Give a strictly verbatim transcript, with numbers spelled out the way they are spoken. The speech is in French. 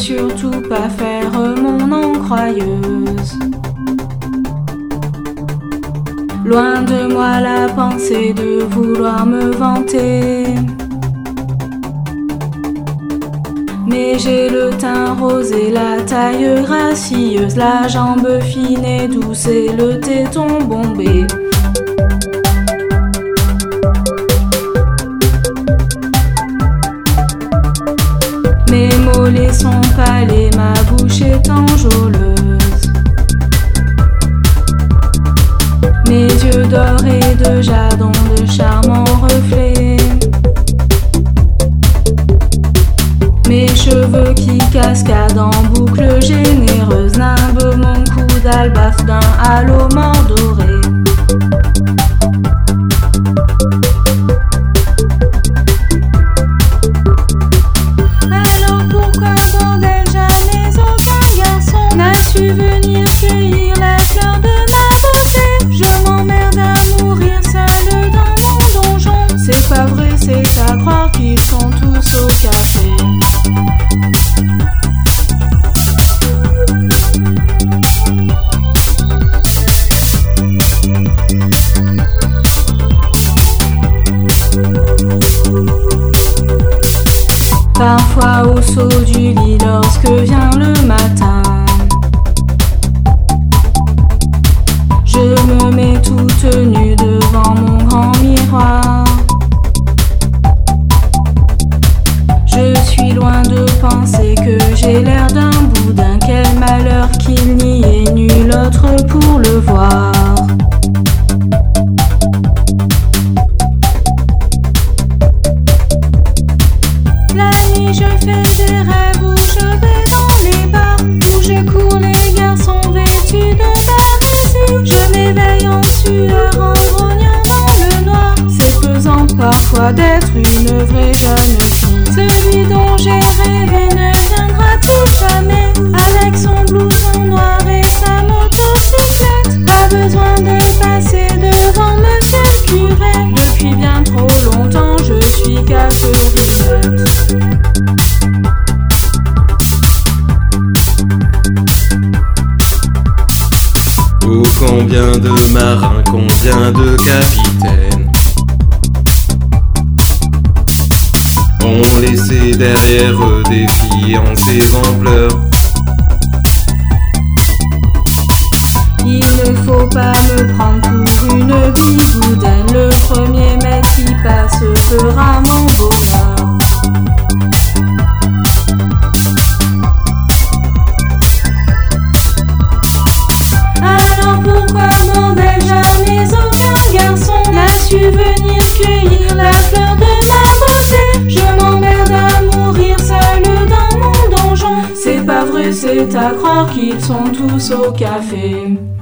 surtout pas faire mon encroyeuse. Loin de moi la pensée de vouloir me vanter, mais j'ai le teint rose et la taille gracieuse, la jambe fine et douce et le téton bombé. Mes mollets sont pâles et ma bouche est enjôleuse. Mes yeux d'or et de jade ont de charmants reflets. Mes cheveux qui cascadent en boucles généreuses nimbent mon cou d'albâtre d'un halo mordoré. Alors pourquoi bordel jamais aucun garçon n'a su venir cueillir la fleur de ma beauté? Je m'emmerde à mourir seule dans mon donjon. C'est pas vrai, c'est à croire qu'ils sont tous au café. Parfois au saut du lit lorsque vient le matin, je me mets toute nue devant mon grand miroir. Je suis loin de penser que j'ai l'air d'un boudin. Quel malheur qu'il n'y ait nul autre pour le voir. La nuit je fais des rêves où je vais dans les bars, où je cours les garçons vêtus de barésie. Je m'éveille en sueur en grognant dans le noir. C'est pesant parfois d'être une vraie jeune fille. Celui dont j'ai rêvé ne viendra tout jamais, avec son blouson noir et sa motocyclette. Pas besoin de passer devant monsieur le curé. Depuis bien trop longtemps je suis Catherine. Oh, combien de marins, combien de capitaines ont laissé derrière eux des fiancés en pleurs. Il ne faut pas me prendre pour une bigoudaine. Le premier mec qui passe fera mon bonheur. Alors pourquoi bordel jamais aucun garçon n'a su venir cueillir la fleur de ma beauté? Je m'emmerde à mourir seule dans mon donjon. C'est pas vrai, c'est à croire qu'ils sont tous au café.